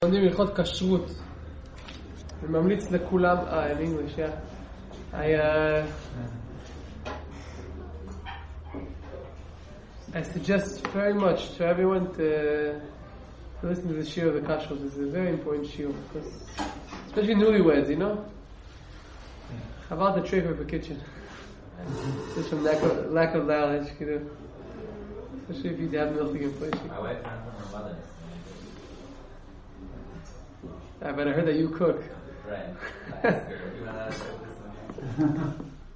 לומדים הלכות כשרות. אני ממליץ לכולם, in English, yeah. I suggest very much to everyone to listen to the shiur of the kashrut. This is a very important shiur, because especially newlyweds, you know. How about the tray for kitchen? Just from lack of knowledge, you know. Especially if you have milking inflation. My wife found from her mother. But I heard that you cook. Right. I asked her, you want to cook this one?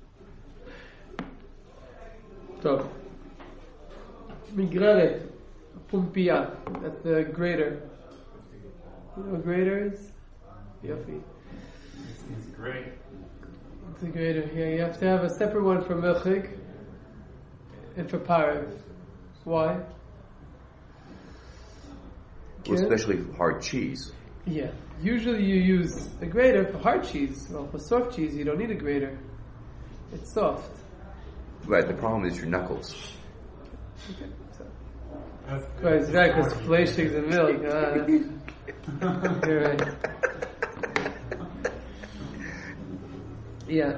So, migreret, pumpia, that's the grater. You know what grater is? Yofi. It's great. It's a grater. Yeah, you have to have a separate one for milchig and for parav. Why? Well, especially hard cheese. Yeah. Usually you use a grater for hard cheese. Well, for soft cheese, you don't need a grater. It's soft. Right, the problem is your knuckles. Okay. So. That's Right, because fleshings and milk. You're right. Yeah.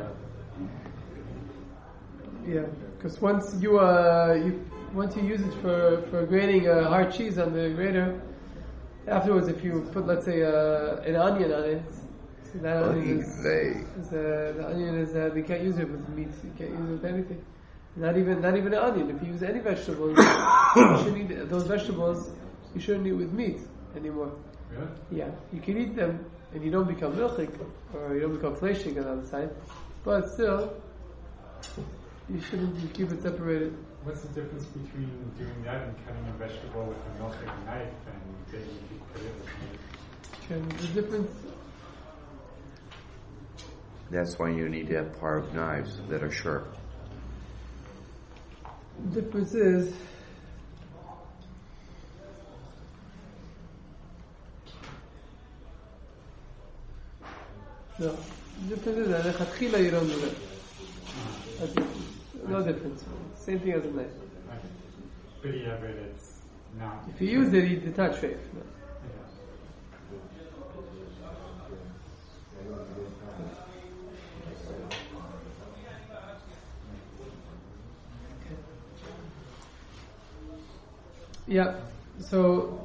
Yeah. Because once you use it for grating hard cheese on the grater, afterwards, if you put, let's say, an onion on it, so that onion the onion is they can't use it with meat. You can't use it with anything. Not even an onion. If you use any vegetables, you shouldn't eat those vegetables. You shouldn't eat with meat anymore. Really? Yeah, you can eat them, and you don't become milchik or you don't become fleshing on the other side. But still, you shouldn't. You keep it separated. What's the difference between doing that and cutting a vegetable with a milking knife and getting you cut it with meat? Okay, the difference. That's why you need to have parv knives that are sharp. The difference is no. The difference is that lechatchila you don't do that. That's it. No difference. Same thing as a knife. Okay. But yeah, but it's not. If you use it, it's not treif. No. Yeah. So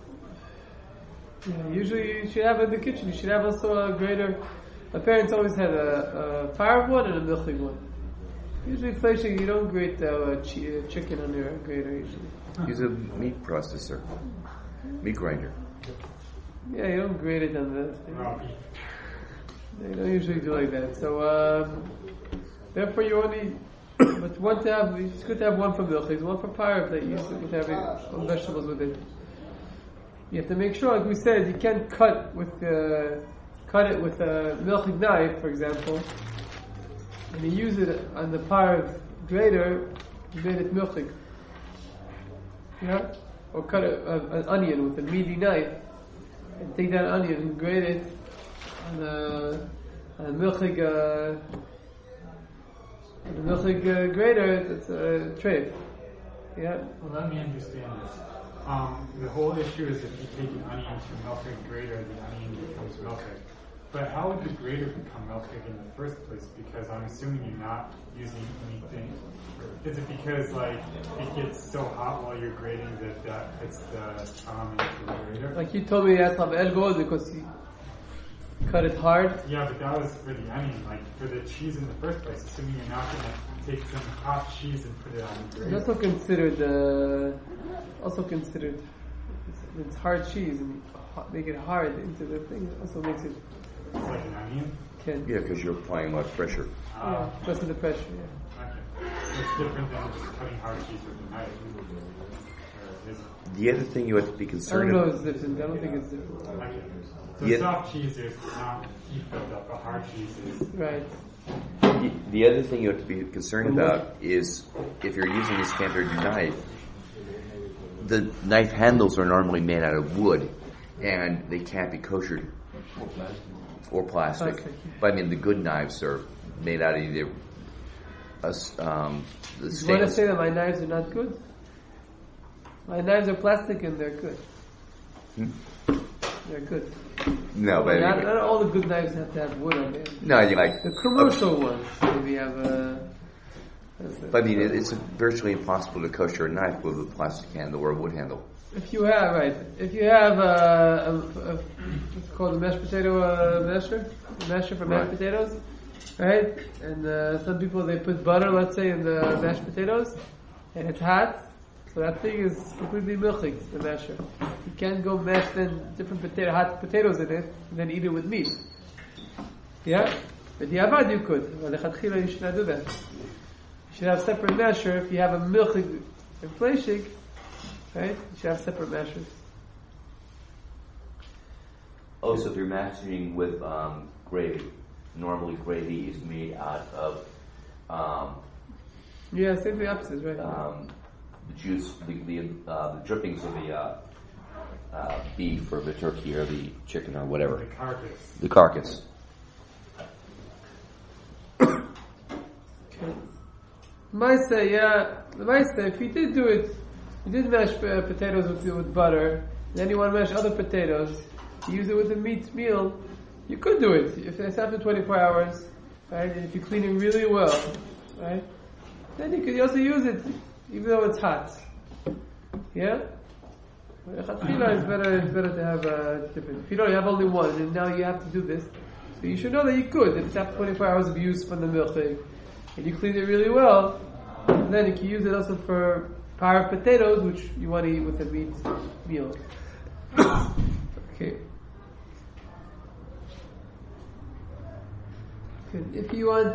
usually you should have in the kitchen. You should have also a grater. My parents always had a fire one and a milchig one. Usually, fleshing, you don't grate chicken on your grater usually. Use a meat processor, meat grinder. Yeah, you don't grate it on the thing. Raw beef. They don't usually do like that. So, therefore, you only. But it's good to have one for milchig, one for parav that you use it with having vegetables with it. You have to make sure, like we said, you can't cut it with a milchig knife, for example. And you use it on the parav grater, you made it milchig. Yeah? Or cut an onion with a meaty knife, and take that onion and grate it on a milchig grater. That's a treif. Yeah. Well, let me understand this. The whole issue is if you take an onion to a milking grater, the onion becomes milking. But how would the grater become milking in the first place? Because I'm assuming you're not using anything. Is it because it gets so hot while you're grating that hits the into the grater? Like you told me, that's how El goes because you cut it hard. Yeah, but that was for the onion, for the cheese in the first place. Assuming you're not going to take some hot cheese and put it on the grater. It's also considered. It's hard cheese and you make it hard into the thing. It also makes it. It's like an onion? Yeah, because you're applying a lot of pressure. Yeah, just in the pressure, yeah. Okay. It's different than just cutting hard cheese with a knife. The other thing you have to be I concerned don't know about. it's different. I don't think it's different. Okay. So Yeah. soft cheese is not heat built up, but hard cheese is. Right. The other thing you have to be concerned about is if you're using a standard knife, the knife handles are normally made out of wood, and they can't be koshered or plastic. But I mean, the good knives are made out of either the You want to stainless. say that my knives are not good? My knives are plastic and they're good. They're good. No, but Not all the good knives have to have wood on them. no, you like. The commercial ones maybe have a. But I mean, it's virtually impossible to kosher a knife with a plastic handle or a wood handle. If you have what's it called, a mashed potato masher for mashed potatoes, right? And some people they put butter, let's say, in the mashed potatoes, and it's hot, so that thing is completely milchig, the masher. You can't go mash then different hot potatoes in it and then eat it with meat. Yeah, but the avad you could. But lechatchila you should not do that. You should have a separate masher if you have a milchig and fleishig. Right? You should have separate mashers. Oh, so if you're mashing with gravy, normally gravy is made out of Yeah, same thing opposites, right? the juice, the drippings of the beef or the turkey or the chicken or whatever. The carcass. The carcass. Okay. The Maisa, if you did do it, you did mash potatoes with butter, then you want to mash other potatoes, you use it with a meat meal, you could do it. If it's after 24 hours, right, and if you clean it really well, right, then you could also use it, even though it's hot. Yeah? Chatchila it's better to have different. If you don't have only one, and now you have to do this, so you should know that you could. If it's after 24 hours of use from the milchig, and you clean it really well, and then you can use it also for par potatoes, which you want to eat with a meat meal. Okay. Good. If you want,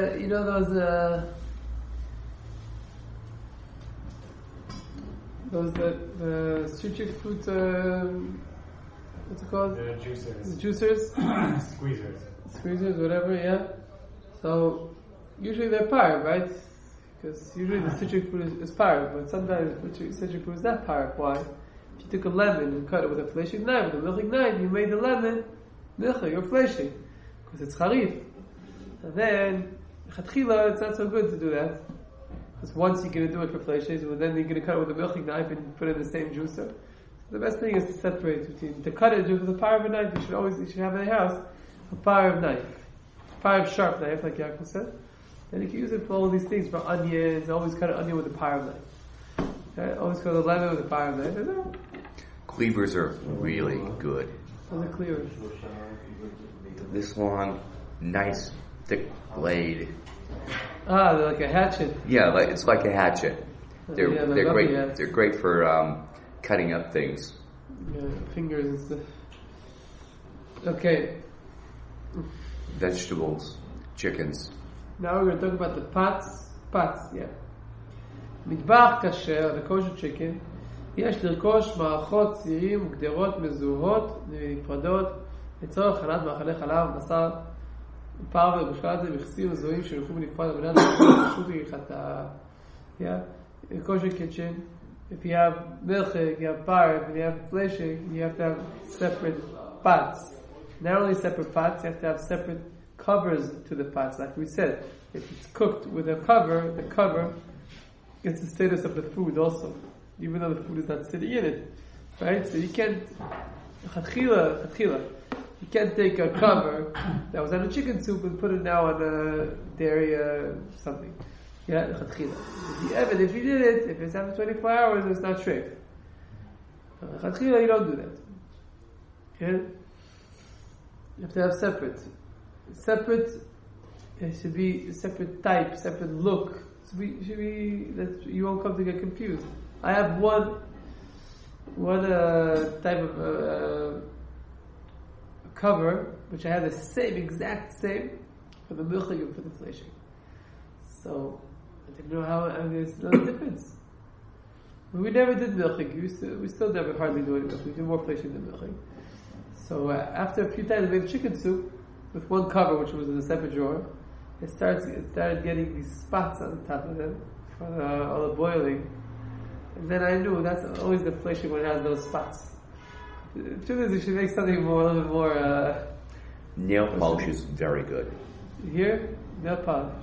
those the citric fruit, what's it called? The juicers. The juicers? Squeezers, whatever, yeah. So, usually they're par, right? Because usually the citric fruit is par, but sometimes the citric fruit is not par. Why? If you took a lemon and cut it with a fleshing knife, with a milchig knife, you made the lemon milchig or fleshing, because it's charif. And then, chatchila, it's not so good to do that. Because once you're going to do it for fleshing, and then you're going to cut it with a milchig knife and put it in the same juicer. So the best thing is to separate between, to cut it with a par of a knife, you should have in the house a par of knife. A par of sharp knife, like Yaakov said. And you can use it for all these things, for onions, always cut an onion with a par of knife. Okay? Always cut a lemon with a par of knife. Cleavers are really good. Those are cleavers. This long, nice, thick blade. Ah, they're like a hatchet. Yeah, it's like a hatchet. They're great. Hats. They're great for cutting up things. Yeah, fingers and stuff. Okay. Vegetables, chickens. Now we're going to talk about the pots. Pots, yeah. מטבח כשר, the kosher chicken, יש לרכוש מערכות צירים וגדרות מזוהות ונפרדות לצורך הכנת מאכלי חלב, בשר, פר ובכלל זה מכסים מזוהים שנלכו בנפרד על מנת פשוט להלכתה. Yeah, in a kosher kitchen, if you have milchig, you have par, if you have fleshing, you have to have separate pots. Not only separate pots, you have to have separate covers to the pots. Like we said, if it's cooked with a cover, the cover gets the status of the food also, even though the food is not sitting in it. Right? So you can't, you can't take a cover that was on a chicken soup and put it now on a dairy something. Yeah, if you did it, if it's after 24 hours, it's not treif. You don't do that. Okay? You have to have separate. It should be separate type, separate look. Should be that you won't come to get confused. I have one type of cover which I have the exact same for the milchig and for the fleshing. So I didn't know how. There's no difference. We never did milchig. We still never hardly do it. We do more fleshing than milchig. So after a few times, we made chicken soup with one cover, which was in a separate drawer. It started getting these spots on the top of them from all the boiling, and then I knew that's always the fleshing when it has those spots. The truth is, you should make something a little bit more. Nail polish is very good. Here, nail polish.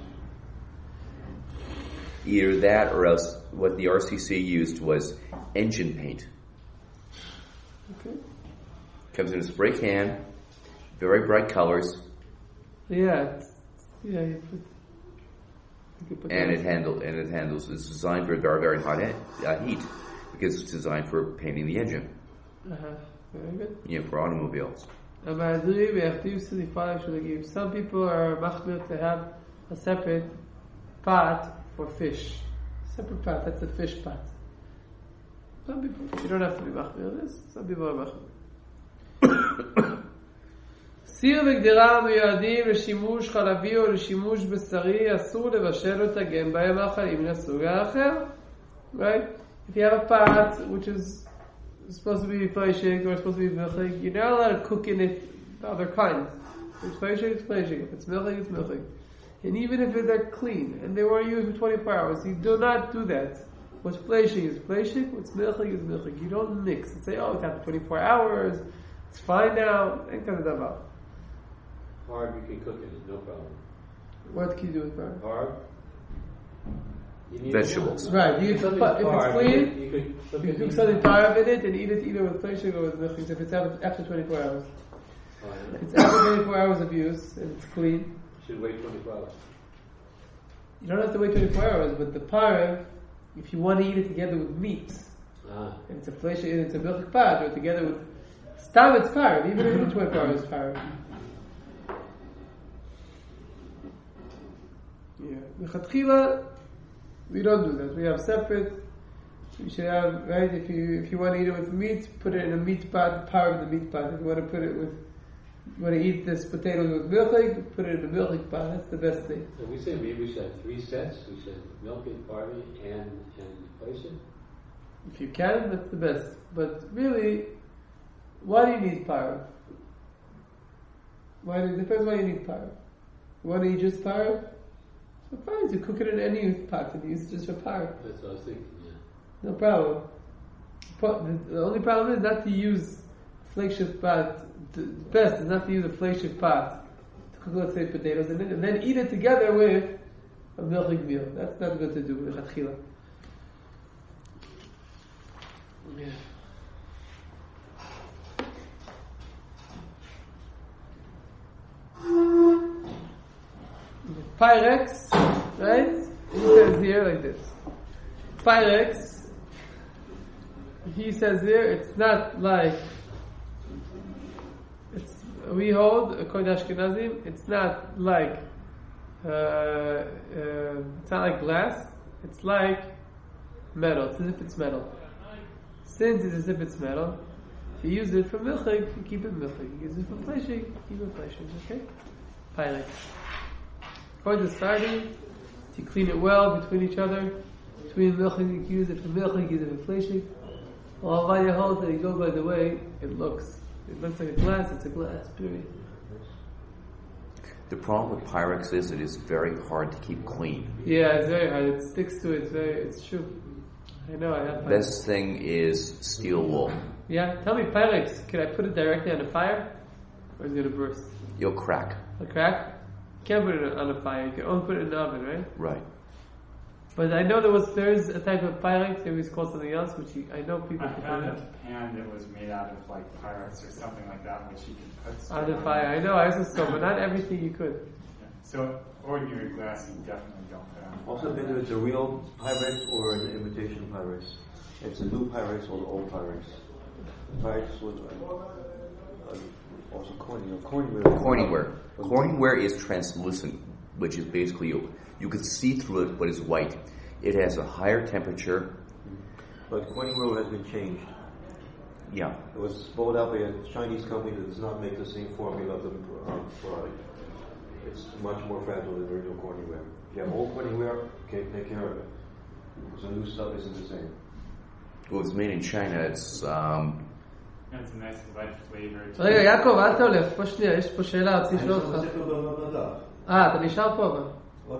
Either that or else what the RCC used was engine paint. Okay. Comes in a spray can, very bright colors, Yeah, you could put and that. it handles. It's designed for very hot heat because it's designed for painting the engine. Very good. For automobiles. Some people are machmir to have a separate pot for fish. Separate pot, that's a fish pot. Some people, you don't have to be machmir on this. Some people are machmir. סיר וגדרה מיועדים לשימוש חלבי או לשימוש בשרי, אסור לבשל אותה גם בהם מאכלים לסוג האחר. Right? If you have a pot which is supposed to be fleishig or supposed to be milchig, you're not allowed to cook in it the other kinds. If it's fleishig, it's fleishig. If it's milchig, it's milchig. And even if they're clean and they were used for 24 hours, you do not do that. What's fleishig is fleishig, what's milchig is milchig. You don't mix and say, oh, it's after 24 hours, it's fine now, and kind of that. Hard, you can cook it, no problem. What can you do with bar? Hard. You need Vegetables. Right, you Something if it's hard, clean, you could cook you it cook in- something tarv in it and eat it either with fleishig or with milchig if it's after 24 hours. Fine. If it's after 24 hours of use and it's clean, Should wait 24 hours. you don't have to wait 24 hours, but the parv, if you want to eat it together with meat, and it's a flesh, it's a milchig pad, or together with stam, it's parv, even if it's 24 hours, parv. Yeah, Mechatchila, we don't do that. We have separate. You should have, right. If you want to eat it with meat, put it in a meat pot, parv the meat pot. If you want to put it with, you want to eat this potatoes with milchig, put it in the milchig pot. That's the best thing. So we say maybe we should have 3 sets. We should have milk it, barley, and place it. If you can, that's the best. But really, why do you need parv? It depends why you need parv. You want to eat just parv? So fine, you cook it in any pot and use it just for parv. That's what I was thinking, yeah. No problem. The only problem is not to use flagship pot. The best is not to use a flagship pot to cook, let's say, potatoes in it, and then eat it together with a milchig meal. That's not good to do with chatchila. Yeah. Pyrex, right? He says here like this. Pyrex, he says here, it's not like, we hold, according to Ashkenazim, it's not like glass, it's like metal, it's as if it's metal. Since it's as if it's metal, if you use it for milchig, you keep it milchig. You use it for fleshig, you keep it fleshig, okay? Pyrex. According to Sfardi, if you clean it well between each other, between milchig, you can use it for milchig, use it for fleshig. Well, while you hold it, you go by the way it looks. It looks like a glass, it's a glass, period. The problem with Pyrex is it is very hard to keep clean. Yeah, it's very hard. It sticks to it. It's true. I know, I have Best thing is steel wool. Yeah, tell me, Pyrex, can I put it directly on the fire? Or is it going to burst? You'll crack. A crack? You can't put it on the fire. You can only put it in the oven, right? Right. But I know there is a type of Pyrex, maybe it's called something else, which I know people I can found put a it pan that was made out of like Pyrex or something like that, which you can put on the stuff fire. I know, I also saw, but not everything you could. Yeah. So ordinary glass, you definitely don't put on. Also, whether it's a real Pyrex or an imitation Pyrex. It's a new Pyrex or the old Pyrex. Pyrex was also Corningware. Corningware is translucent, which is basically you can see through it, but it's white. It has a higher temperature. But Corningware has been changed. Yeah. It was bought out by a Chinese company that does not make the same formula of the product. It's much more fragile than original Corningware. If you have old Corningware, okay, take care of it. So new stuff isn't the same. Well, it's made in China. It's And it's a nice light flavor. רגע, יעקב, אל תהולך, פה שנייה, יש פה שאלה, רציתי לשאול אותך. אתה נשאר פה אבל.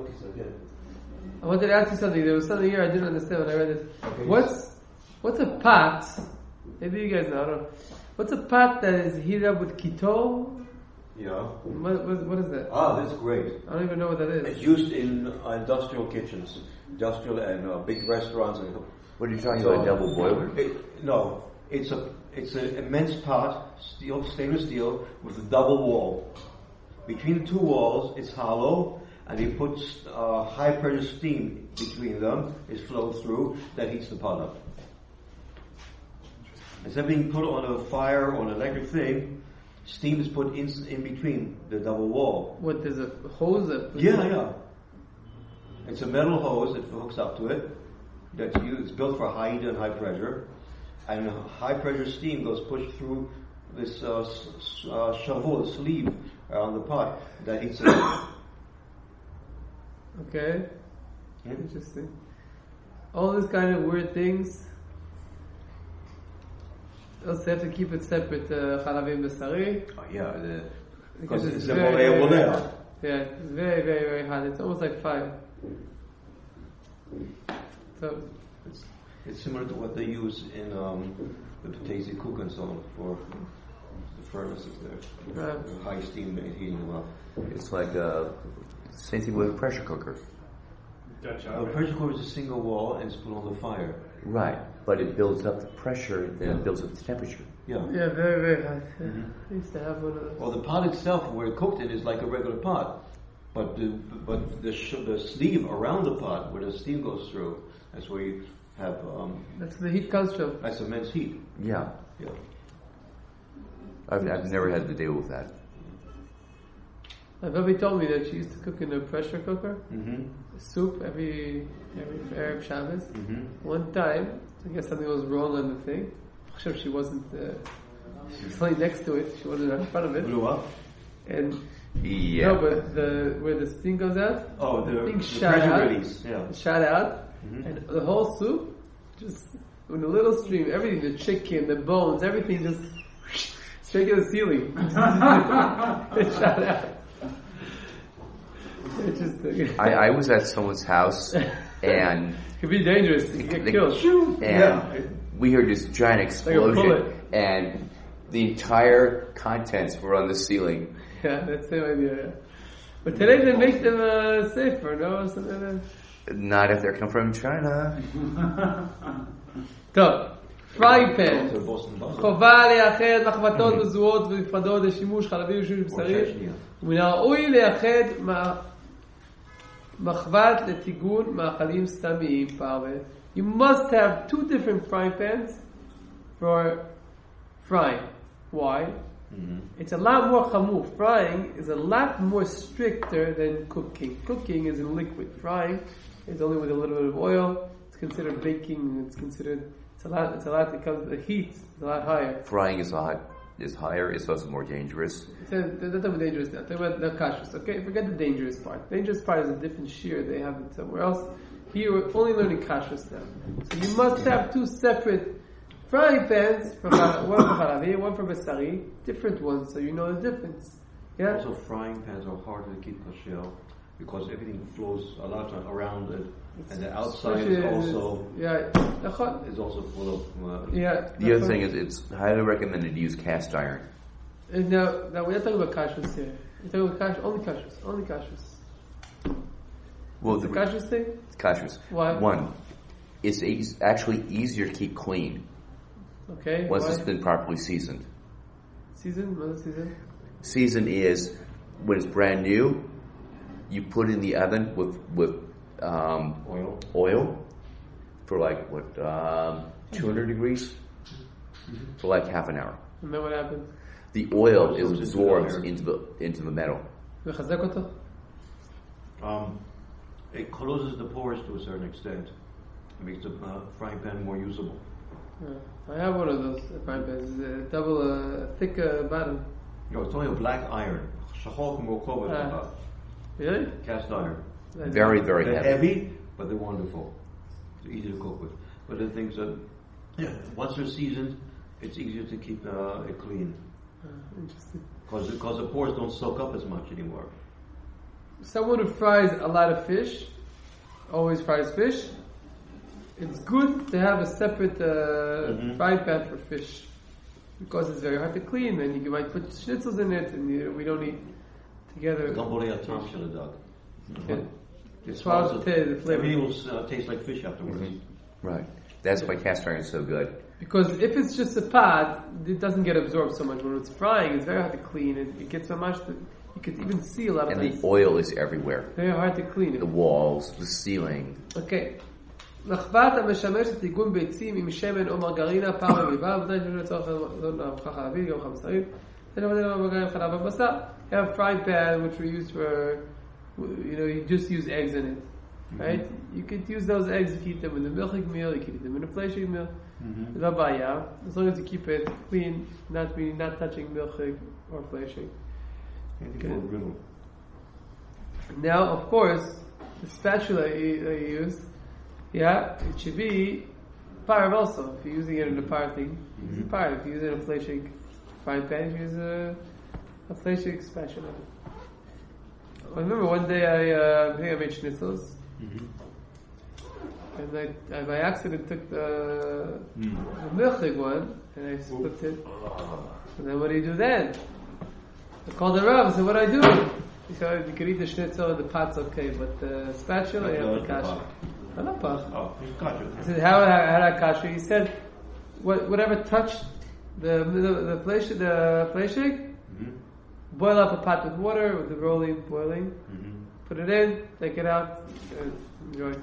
I wanted to ask you something. There was something here I didn't understand when I read it. Okay. What's a pot? Maybe you guys know. I don't know. What's a pot that is heated up with keto? Yeah. What is that? That's great. I don't even know what that is. It's used in industrial kitchens, industrial and big restaurants. And what are you talking about? A double boiler? No, it's a It's an immense pot, stainless steel, with a double wall. Between the two walls, it's hollow, and he puts high pressure steam between them. It flows through, that heats the pot up. Instead of being put on a fire or an electric thing, steam is put in between the double wall. What, there's a hose that... Yeah. It's a metal hose that hooks up to it. It's built for high heat and high pressure. And high pressure steam goes pushed through this shovel, the sleeve around the pot that heats it up. Okay. Yeah. Interesting. All these kind of weird things. Also, have to keep it separate, Chalavim Basari. Oh, yeah, Because it's very, very, very hot. Yeah, it's very, very, very hot. It's almost like fire. So, it's similar to what they use in the Patesi cook and so on for the furnaces there. Right. The high steam heating them up. It's like same thing with a pressure cooker. Dutch A oven. pressure cooker is a single wall and it's put on the fire. Right, but it builds up the pressure, then it builds up the temperature. Yeah. yeah, very, very hot. Yeah. I used to have one of those. Well, the pot itself, where it cooked in, is like a regular pot, but the sleeve around the pot, where the steam goes through, that's where you have That's where the heat comes from. that's immense heat. Yeah, Yeah. I've never had to deal with that. My baby told me that she used to cook in a pressure cooker, Mm-hmm. soup every Arab Shabbos. Mm-hmm. One time, I guess something was wrong on the thing. She wasn't. She was laying next to it. She wasn't in front of it. Blew up. And Yeah. no, but where the steam goes out, Oh, the thing the shot pressure out. release. Yeah. it shot out, Mhm. and the whole soup just in a little stream. Everything, the chicken, the bones, everything just straight to the ceiling. It shot out. It just I was at someone's house, and could be dangerous. You get They- killed. and we heard this giant Like a explosion, bullet. and the entire contents were on the ceiling. Yeah, that's the same idea. Yeah. But today they make them safer, no? Something like that. Not if they come from China. טוב, פריי פן, To Boston Buzzard. חובה לייחד מחבטות מזוהות ונפרדות לשימוש חלבי ושימוש בשרי, ומן הראוי לייחד מחבת לטיגון מאכלים סתמיים פרווה. You must have two different frying pans for frying. Why? Mm-hmm. It's a lot more chamur. Frying is a lot more stricter than cooking. Cooking is in liquid. Frying is only with a little bit of oil. It's considered baking. It's a lot, it comes, the heat is a lot higher. Frying is higher. It's also more dangerous. That's not dangerous now. Talk about the kashrus, okay? Forget the dangerous part. The dangerous part is a different shear. They have it somewhere else. Here we're only learning kashrus now. So you must have two separate frying pans, one for halavi, one for basari, different ones, so you know the difference. Yeah? Also, frying pans are harder to keep kosher because everything flows a lot around it, and the outside is also full of. Yeah. The other thing is, it's highly recommended to use cast iron. And now we're not talking about kashrus here. We're talking about only kashrus. Well, The kashrus thing? kashrus. Why? One, it's actually easier to keep clean Okay. once why? it's been properly seasoned. Season? What is season? Season is when it's brand new. You put it in the oven with oil for 200 degrees for like half an hour. And then what happens? The oil Absorbs is into the absorbs air. into the metal. מחזק אותו? It closes the pores to a certain extent. It makes the frying pan more usable. Yeah. I have one of those frying pans. Double, thick bottom. No, it's only a black iron. Shachol k'mo Really? cast iron. Very, very They're heavy. heavy, but they're wonderful. They're easy to cook with. But the things that, once they're seasoned, it's easier to keep it clean. Interesting. Because the pores don't soak up as much anymore. Someone who fries a lot of fish, always fries fish, it's good to have a separate frying pan for fish. Because it's very hard to clean, and you might put schnitzels in it, and we don't eat together. Gambole atam shaladag. Yeah. It Swallows the flavor. Everything will taste like fish afterwards. Right. That's why cast iron is so good. Because if it's just a pot, it doesn't get absorbed so much. When it's frying, it's very hard to clean. It gets so much that you could even see a lot of And things. the oil is everywhere. Very hard to clean it. The walls, the ceiling. Okay. מחבת המשמשת לעיגון ביצים עם שמן או מרגרינה פעם רביבה, ודאי שיש לצורך ארוחה חלבית, גם ארוחה בשרית. You have a frying pan which we use for, you just use eggs in it, right? You could use those eggs, you keep them in the milchig meal, you keep them in the fleshig meal. As long as you keep it clean, not touching milchig or fleshig. Now, of course, the spatula you use, it should be parv also. If you're using it in a parv thing, use a parv. If you're using a fleshig frying pan, you use a fleshig spatula. I remember one day I think I made schnitzels, and I by accident took the milchig one and I split it. And then what do you do then? I called the Rav and said, what do I do? He said, you can eat the schnitzel, the pot's okay, but the spatula, you have to kasha. I said, how did I kasha? He said, whatever touched the fleshig, boil up a pot with water, with the rolling, boiling, put it in, take it out, and enjoy.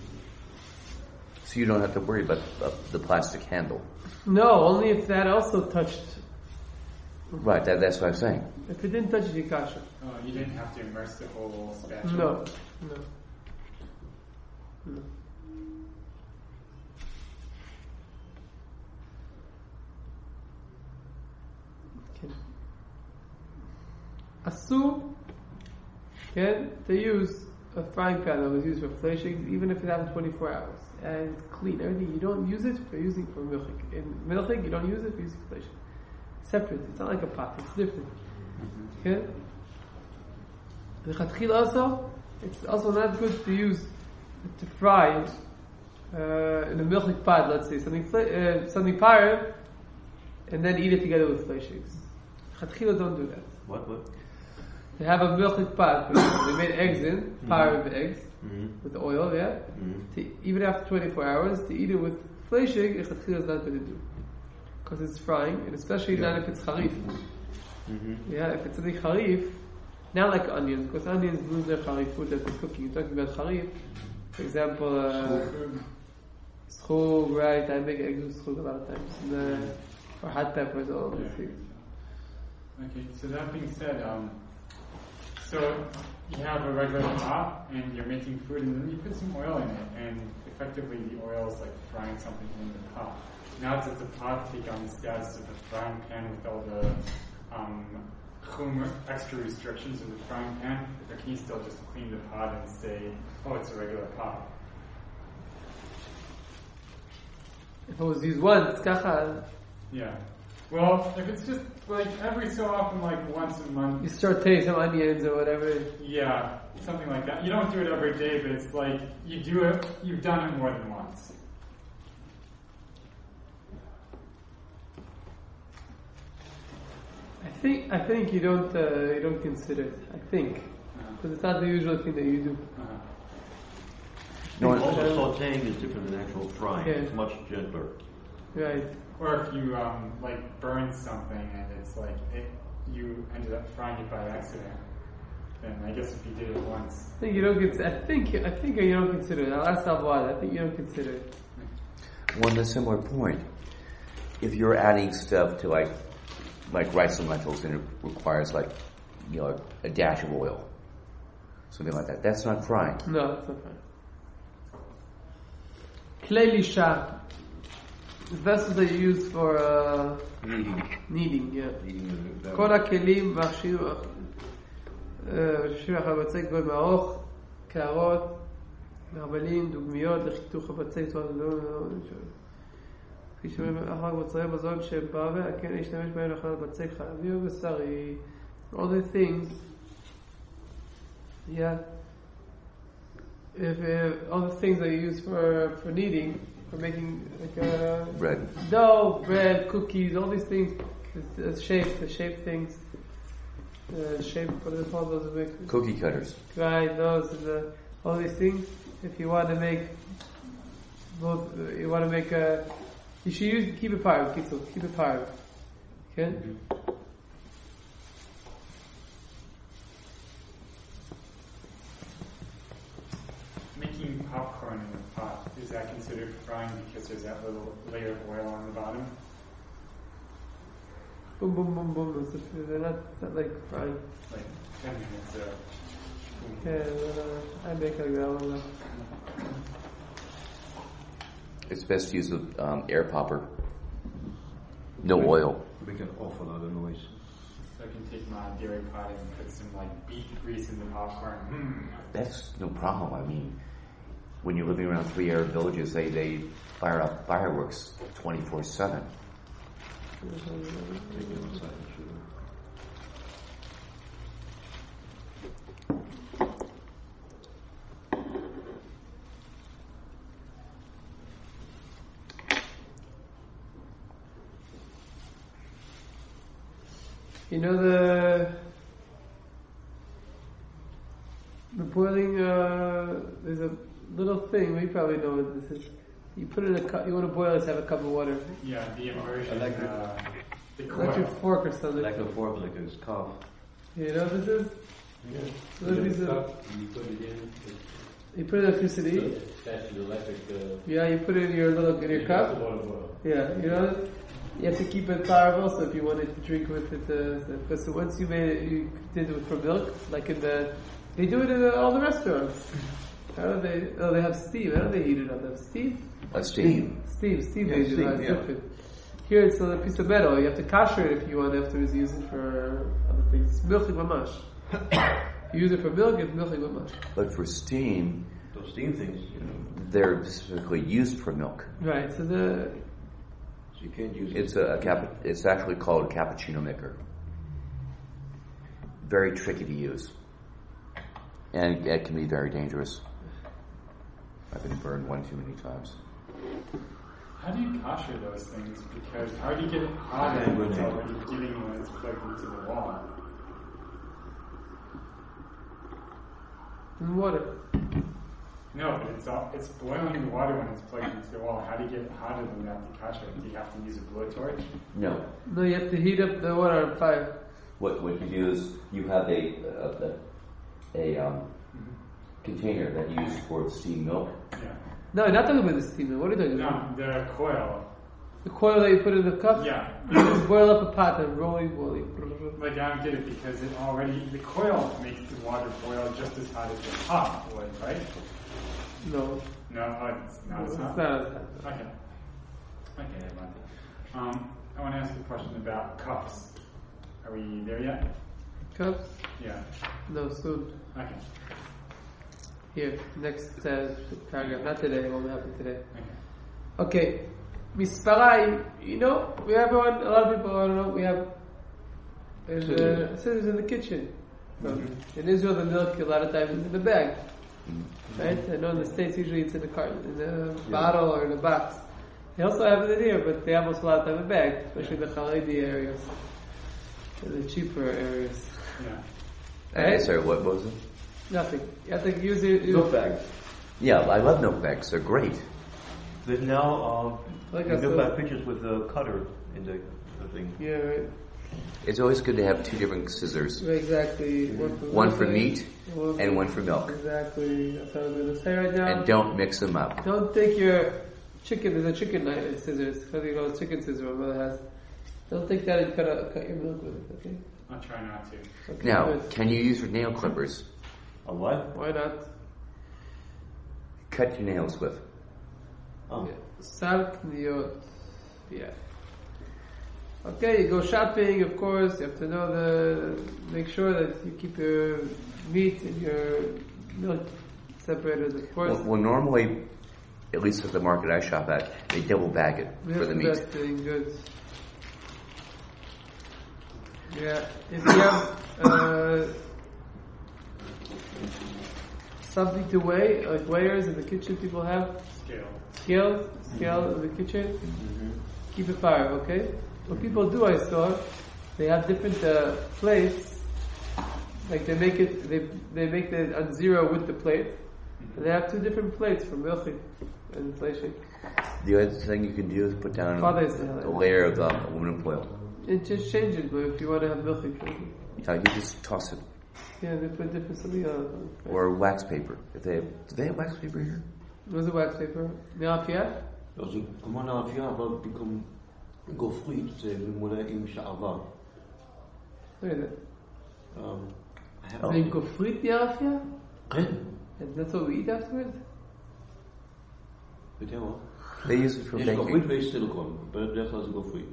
So you don't have to worry about the plastic handle. No, only if that also touched. Right, that's what I'm saying. If it didn't touch it, you kasha. Oh, you didn't have to immerse the whole spatula? No. Okay. Asur, to use a frying pan that was used for fleshing, even if it happens 24 hours, and clean everything. You don't use it for using for milchig. In milchig, you don't use it for using fleshing. Separate. It's not like a pot. It's different. Okay. The chatchil also, it's also not good to use to fry in a milchig pot. Let's say something parv, and then eat it together with fleshigs. Chatchila don't do that. What? They have a milchig pot. They made eggs in parv eggs with oil. Even after 24 hours, to eat it with fleshig, chatchila is not good to do. Because it's frying, and especially not if it's harif. If it's something harif, not like onions, because onions lose their harif food after cooking. You're talking about harif. For example, schug, right? I make eggs with schug a lot of times. Or hot peppers, all these things. Okay, so that being said, so you have a regular pot, and you're making food, and then you put some oil in it, and effectively the oil is like frying something in the pot. Now does the pot take on the status of a frying pan with all the extra restrictions of the frying pan, or can you still just clean the pot and say, oh, it's a regular pot? If it was used once, kacha. Yeah. Well, if it's just like every so often, like once a month. You saute some onions or whatever. Yeah, something like that. You don't do it every day, but it's like you do it. You've done it more than once. I think you don't consider it. I think because it's not the usual thing that you do. No, Also, sauteing is different than actual frying. Yeah. It's much gentler. Right. Or if you like burn something and it's like you ended up frying it by accident, then I guess if you did it once. I think you don't consider. I think you don't consider it. I'll ask Avwad. I think you don't consider it. One a similar point. If you're adding stuff to like rice and lentils, and it requires a dash of oil, something like that. That's not frying. No, it's not fine. Klei lisha. The vessels that you use for kneading, yeah. כל הכלים והכשיר החבצק במערוך, קערות, מערבלים, דוגמיות לחיתוך חבצק, כפי שאומרים אחר מוצרי מזון שבא כן להשתמש בהם לאכול בצק חלבי ובשרי. All the things, if all the things that you use for kneading, for making Bread. Dough, bread, cookies, all these things, the shape things, shape for the those that make Cookie cutters. right, those, all these things. If you want to make You should keep it fired, keep it fired. Okay? Making popcorn in the pot, is that considered frying because there's that little layer of oil on the bottom? Boom, boom, boom, boom. They're not like frying. Like 10 minutes of... Yeah, I make like that one. It's best to use an air popper. No oil. We can awful lot of noise. So I can take my dairy pot and put some like beef grease in the popcorn. That's no problem. I mean, when you're living around 3 Arab villages, they fire up fireworks 24/7. You know the boiling. There's a little thing. We probably know what this is. You put it in a cup. You want to boil it. Have a cup of water. Yeah, the immersion. The Electric coil. fork or something. Like a fork, like a scarf. You know what this is? Yeah. So this is You put it in. you put electricity. That's the electric. Yeah, you put it in your cup. Yeah, you know. You have to keep it fireable, so if you wanted to drink with it, because once you made it, you did it for milk, like they do it in all the restaurants. How do they? Oh, they have steam. How do they heat it up? They have steam. Steam. Steam. Yeah, They do. steam, It's yeah. different. Here it's a piece of metal. You have to kasher it if you want afterwards. Use it for other things. Milchig mamash. You use it for milk. It's milchig mamash. But for steam, Those steam things, they're specifically used for milk. Right. So so you can't use It's it's actually called a cappuccino maker. Very tricky to use, and it can be very dangerous. I've been burned one too many times. How do you kosher those things? Because how do you get it hot if it's already getting when it's plugged into the wall? in water. No, but it's boiling water when it's plugged into the wall. How do you get it hotter than that to kosher it? Do you have to use a blowtorch? No. No, you have to heat up the water on fire. What you do is you have a container that you use for steamed milk. Yeah. No, you're not talking about the steamer. What are you talking about? No, the coil. The coil that you put in the cup? Yeah. You just boil up a pot and rolling. Like I don't get it because the coil makes the water boil just as hot as the pot would, right? No. No, it's not. It's It's not. not. Okay. Okay, never mind. I want to ask a question about cups. Are we there yet? Cups? Yeah. No, soon. Okay. Here, next paragraph. Not today, it won't happen today. Okay. Okay. Misparai, you know, we have a lot of people, I don't know, we have scissors in the kitchen. In Israel, the milk a lot of times is in the bag. Right? I know in the States, usually it's in a carton, in a bottle or in a box. They also have it in here, but they have also a lot of time in a bag, especially the Haredi areas, the cheaper areas. Yeah. Right? Sorry, what was it? Nothing. You have to use it. milk bags. Yeah, I love milk bags. They're great. But now, Like you I milk said. bag pictures with the cutter in the thing. Yeah, right. It's always good to have two different scissors. Exactly. One for meat one and one for milk. Exactly. That's what I'm going to say right now. And don't mix them up. Don't take your chicken. There's a chicken knife scissors. How do you know chicken scissors? My mother has. Don't take that and cut your milk with it. Okay. I'll try not to. Okay, Now, good. can you use your nail clippers? A what? Why not? Cut your nails with. Oh. Sark niyot. Yeah. Okay, you go shopping. Of course, you have to know make sure that you keep your meat and your milk separated. Of course. Well, normally, at least at the market I shop at, they double bag it for That's the the meat. best thing. Good. Yeah, if you have something to weigh, like weighers in the kitchen, people have Scale. scale in the kitchen. Keep it fire, okay? What people do, I saw, they have different plates. Like they make it, they make it on zero with the plate, And they have two different plates for milching and fleshing. The other thing you can do is put down Father used to have a that. layer of aluminum foil. It just changes, but if you want to have milching, Yeah, you just toss it. yeah, they put different something on. Or wax paper. If they have, do they have wax paper here? What's the wax paper? Neafia? אז כמו נאפיה, אבל במקום גופרית, זה ממולא עם שעבר. Look at that. I have- Is it gofrit neafia? כן, And that's what we eat afterwards? אתה יודע מה? They use it for יש גופרית baking. ויש סיליקון, בדרך כלל זה גופרית.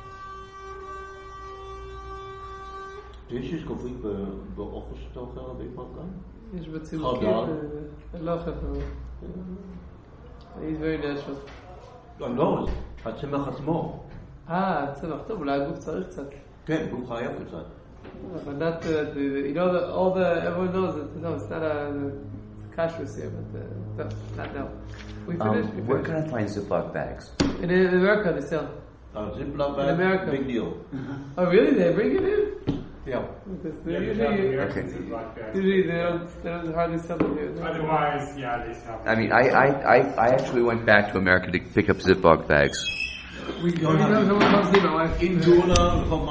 יש גופרית באוכל שאתה אוכל הרבה פעם גם? יש בצילוקים, אני לא אוכל חבר. I eat very natural. לא, הצמח עצמו. הצמח, טוב, אולי הגוף צריך קצת. כן, הוא חייב קצת. But not you know, all the, everyone knows that, no, it's not a kashrus here, but no, not now. We finished? We Where finished. can I find Ziploc bags? In America, they sell. Ziploc In America. bag, big deal. Oh, really? They bring it in? Yeah. Because Yeah, they they have usually, American Okay. Ziploc bags. usually they don't hardly sell them here. Otherwise, yeah, they sell. I mean, I actually went back to America to pick up Ziploc bags. Every time someone comes in, my wife. In Juna,